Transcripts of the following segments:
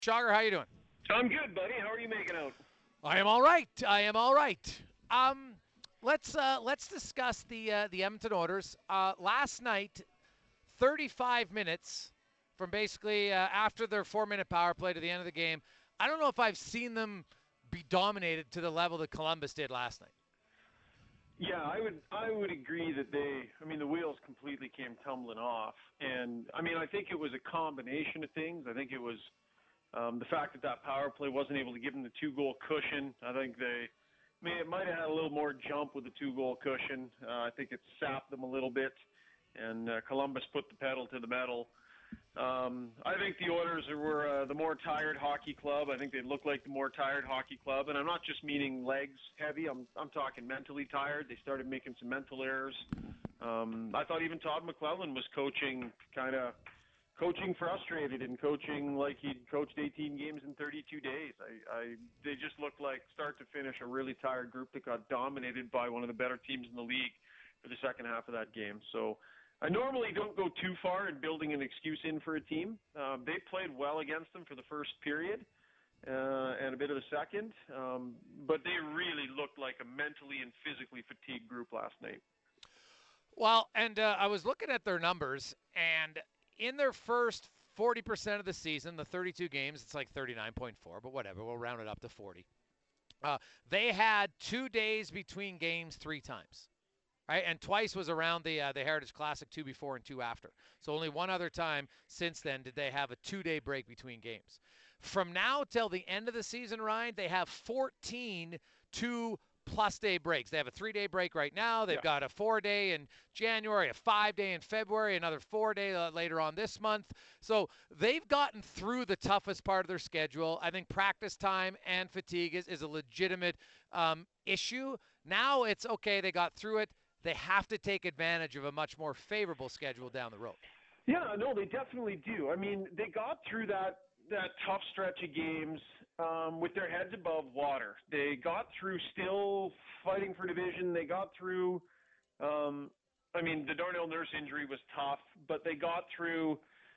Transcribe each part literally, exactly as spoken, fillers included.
Shogger, how you doing? I'm good, buddy. How are you making out? I am all right. I am all right. Um, let's uh, let's discuss the uh, the Edmonton Oilers. Uh, last night, thirty-five minutes from basically uh, after their four-minute power play to the end of the game. I don't know if I've seen them be dominated to the level that Columbus did last night. Yeah, I would I would agree that they I mean the wheels completely came tumbling off, and I mean I think it was a combination of things. I think it was um, the fact that that power play wasn't able to give them the two goal cushion. I think they may it might have had a little more jump with the two goal cushion. Uh, I think it sapped them a little bit, and uh, Columbus put the pedal to the metal. Um, I think the Oilers were uh, the more tired hockey club. I think they look like the more tired hockey club, and I'm not just meaning legs heavy. I'm I'm talking mentally tired. They started making some mental errors. Um, I thought even Todd McClellan was coaching kind of coaching frustrated and coaching like he'd coached eighteen games in thirty-two days. I, I they just looked like start to finish a really tired group that got dominated by one of the better teams in the league for the second half of that game. So I normally don't go too far in building an excuse in for a team. Um, they played well against them for the first period uh, and a bit of the second, um, but they really looked like a mentally and physically fatigued group last night. Well, and uh, I was looking at their numbers, and in their first forty percent of the season, the thirty-two games, it's like thirty-nine point four, but whatever, we'll round it up to forty. Uh, they had two days between games three times. Right, and twice was around the uh, the Heritage Classic, two before and two after. So only one other time since then did they have a two-day break between games. From now till the end of the season, Ryan, they have fourteen two plus day breaks. They have a three-day break right now. They've Yeah. got a four-day in January, a five-day in February, another four-day uh, later on this month. So they've gotten through the toughest part of their schedule. I think practice time and fatigue is, is a legitimate um, issue. Now it's okay, they got through it. They have to take advantage of a much more favorable schedule down the road. Yeah, no, they definitely do. I mean, they got through that that tough stretch of games um, with their heads above water. They got through still fighting for division. They got through. Um, I mean, the Darnell Nurse injury was tough, but they got through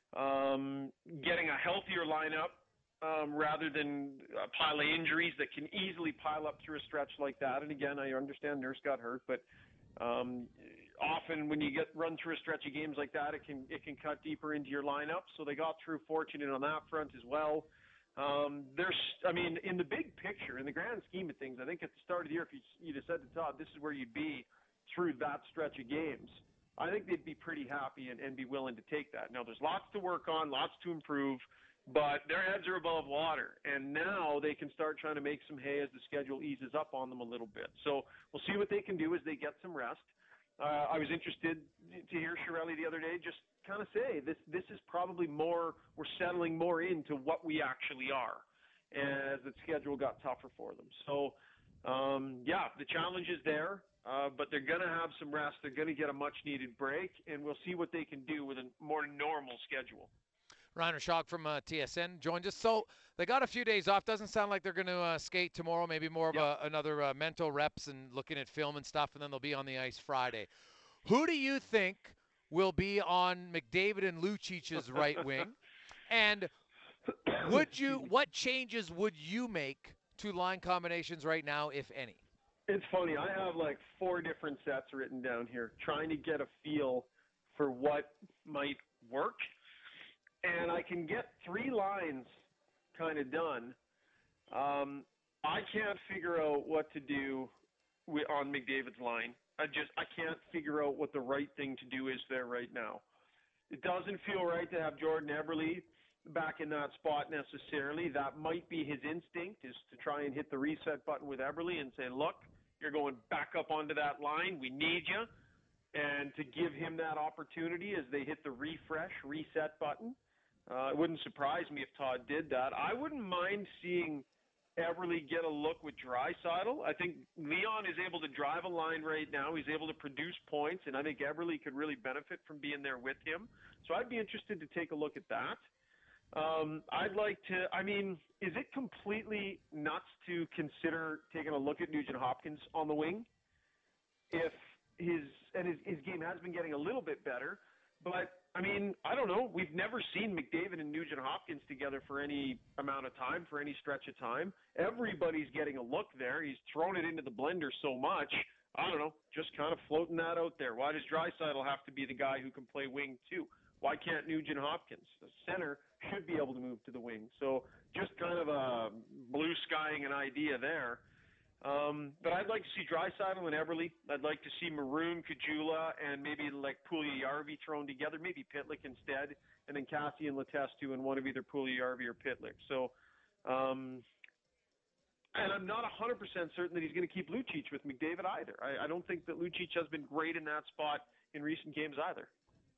um, getting a healthier lineup um, rather than a pile of injuries that can easily pile up through a stretch like that. And again, I understand Nurse got hurt, but um, often when you get run through a stretch of games like that, it can it can cut deeper into your lineup. So they got through fortunate on that front as well. Um, there's, I mean, in the big picture, in the grand scheme of things, I think at the start of the year, if you, you'd have said to Todd, this is where you'd be through that stretch of games, I think they'd be pretty happy and, and be willing to take that. Now, there's lots to work on, lots to improve, but their heads are above water, and now they can start trying to make some hay as the schedule eases up on them a little bit. So we'll see what they can do as they get some rest. Uh, I was interested to hear Chiarelli the other day just kind of say this. This is probably more. We're settling more into what we actually are, as the schedule got tougher for them. So, um, yeah, the challenge is there, uh, but they're going to have some rest. They're going to get a much-needed break, and we'll see what they can do with a more normal schedule. Ryan Rashog from uh, T S N joined us. So they got a few days off. Doesn't sound like they're going to uh, skate tomorrow. Maybe more of Yep. a, another uh, mental reps and looking at film and stuff, and then they'll be on the ice Friday. Who do you think will be on McDavid and Lucic's right wing? And would you? What changes would you make to line combinations right now, if any? It's funny. I have like four different sets written down here, trying to get a feel for what might work, and I can get three lines kind of done. Um, I can't figure out what to do with, on McDavid's line. I just I can't figure out what the right thing to do is there right now. It doesn't feel right to have Jordan Eberle back in that spot necessarily. That might be his instinct, is to try and hit the reset button with Eberle and say, look, you're going back up onto that line. We need you. And to give him that opportunity as they hit the refresh, reset button. Uh, it wouldn't surprise me if Todd did that. I wouldn't mind seeing Eberle get a look with Draisaitl. I think Leon is able to drive a line right now. He's able to produce points, and I think Eberle could really benefit from being there with him. So I'd be interested to take a look at that. Um, I'd like to, I mean, is it completely nuts to consider taking a look at Nugent Hopkins on the wing? If his, and his, his game has been getting a little bit better, But, I mean, I don't know. We've never seen McDavid and Nugent Hopkins together for any amount of time, for any stretch of time. Everybody's getting a look there. He's thrown it into the blender so much. I don't know, just kind of floating that out there. Why does Draisaitl have to be the guy who can play wing too? Why can't Nugent Hopkins? The center should be able to move to the wing. So just kind of a blue skying an idea there. Um, but I'd like to see Draisaitl and Eberle. I'd like to see Maroon, Kajula, and maybe like Puljujarvi thrown together, maybe Pitlick instead, and then Cassie and Letestu and one of either Puljujarvi or Pitlick. So, um, and I'm not one hundred percent certain that he's going to keep Lucic with McDavid either. I, I don't think that Lucic has been great in that spot in recent games either.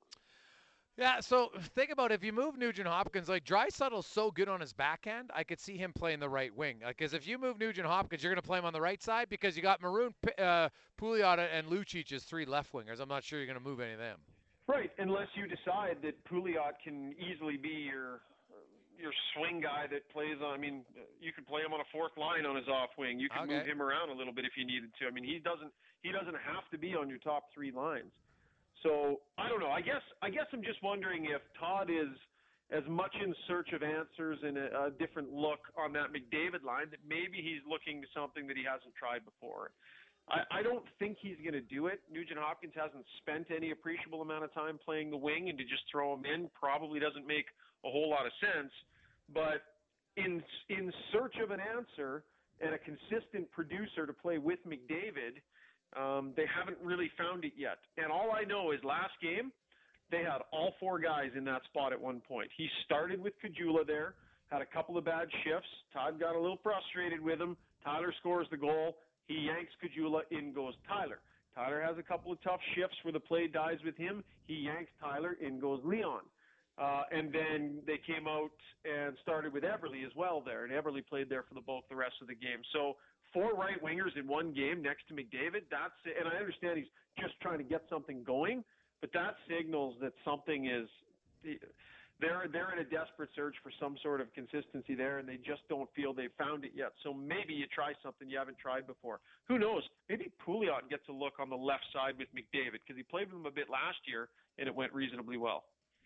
Yeah, so think about it. If you move Nugent Hopkins, like Draisaitl's so good on his backhand, I could see him playing the right wing. Because like, if you move Nugent Hopkins, you're going to play him on the right side because you got Maroon, uh, Pouliot, and Lucic as three left wingers. I'm not sure you're going to move any of them. Right, unless you decide that Pouliot can easily be your your swing guy that plays on. I mean, you could play him on a fourth line on his off wing. You can okay. move him around a little bit if you needed to. I mean, he doesn't he doesn't have to be on your top three lines. So I don't know. I guess I guess I'm just wondering if Todd is as much in search of answers and a, a different look on that McDavid line that maybe he's looking to something that he hasn't tried before. I, I don't think he's going to do it. Nugent Hopkins hasn't spent any appreciable amount of time playing the wing, and to just throw him in probably doesn't make a whole lot of sense. But in in search of an answer and a consistent producer to play with McDavid, Um, they haven't really found it yet. And all I know is last game, they had all four guys in that spot at one point. He started with Kajula there, had a couple of bad shifts. Todd got a little frustrated with him. Tyler scores the goal. He yanks Kajula. In goes Tyler. Tyler has a couple of tough shifts where the play dies with him. He yanks Tyler. In goes Leon. Uh, and then they came out and started with Eberle as well there. And Eberle played there for the bulk of the rest of the game. So four right wingers in one game next to McDavid, that's, and I understand he's just trying to get something going, but that signals that something is, they're, they're in a desperate search for some sort of consistency there, and they just don't feel they've found it yet. So maybe you try something you haven't tried before. Who knows? Maybe Pouliot gets a look on the left side with McDavid, because he played with him a bit last year, and it went reasonably well.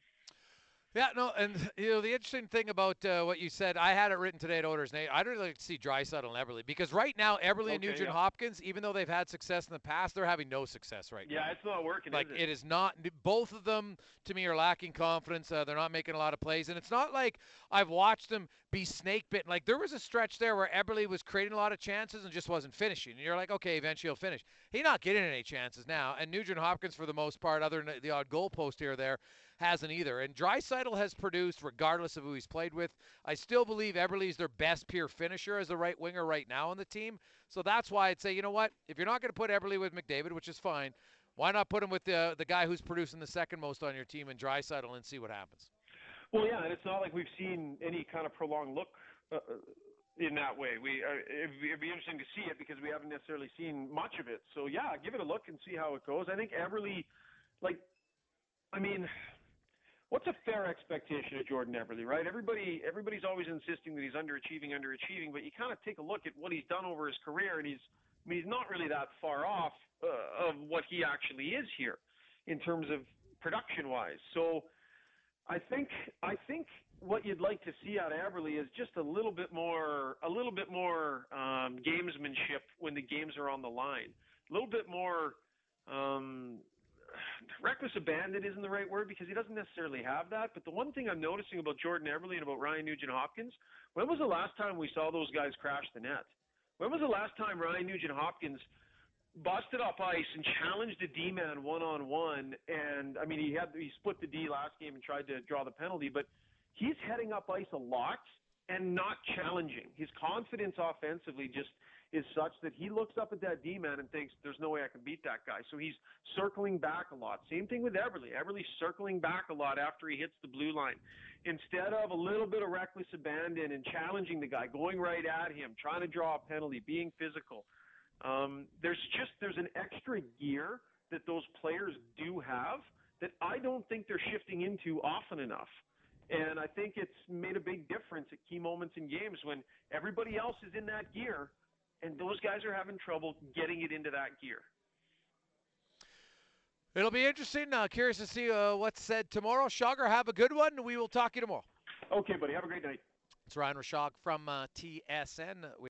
Yeah, no, and you know the interesting thing about uh, what you said, I had it written today at Oilers, Nate. I'd really like to see Draisaitl and Eberle because right now Eberle okay, and Nugent yeah. Hopkins, even though they've had success in the past, they're having no success right yeah, now. Yeah, it's not working. Like is it? it is not. Both of them to me are lacking confidence. Uh, they're not making a lot of plays, and it's not like I've watched them be snake bitten. Like there was a stretch there where Eberle was creating a lot of chances and just wasn't finishing. And you're like, okay, eventually he'll finish. He's not getting any chances now. And Nugent Hopkins, for the most part, other than the odd goal post here or there, hasn't either. And Draisaitl has produced regardless of who he's played with. I still believe Eberle is their best pure finisher as the right winger right now on the team. So that's why I'd say, you know what? If you're not going to put Eberle with McDavid, which is fine, why not put him with the the guy who's producing the second most on your team in Draisaitl and see what happens? Well, yeah, and it's not like we've seen any kind of prolonged look uh, in that way. We uh, it'd, it'd be interesting to see it because we haven't necessarily seen much of it. So, yeah, give it a look and see how it goes. I think Eberle, like, I mean – what's a fair expectation of Jordan Eberle, right? Everybody, everybody's always insisting that he's underachieving, underachieving, but you kind of take a look at what he's done over his career, and he's, I mean, he's not really that far off uh, of what he actually is here in terms of production-wise. So, I think, I think what you'd like to see out of Eberle is just a little bit more, a little bit more um, gamesmanship when the games are on the line, a little bit more. Um, Reckless abandon isn't the right word because he doesn't necessarily have that. But the one thing I'm noticing about Jordan Eberle and about Ryan Nugent-Hopkins, when was the last time we saw those guys crash the net? When was the last time Ryan Nugent-Hopkins busted up ice and challenged a D-man one-on-one? And, I mean, he had he split the D last game and tried to draw the penalty, but he's heading up ice a lot and not challenging. His confidence offensively just is such that he looks up at that D-man and thinks, there's no way I can beat that guy. So he's circling back a lot. Same thing with Eberle. Eberle's circling back a lot after he hits the blue line. Instead of a little bit of reckless abandon and challenging the guy, going right at him, trying to draw a penalty, being physical, um, there's just there's an extra gear that those players do have that I don't think they're shifting into often enough. And I think it's made a big difference at key moments in games when everybody else is in that gear, and those guys are having trouble getting it into that gear. It'll be interesting. Uh, curious to see uh, what's said tomorrow. Shogger, have a good one. We will talk to you tomorrow. Okay, buddy. Have a great night. It's Ryan Rashog from uh, T S N.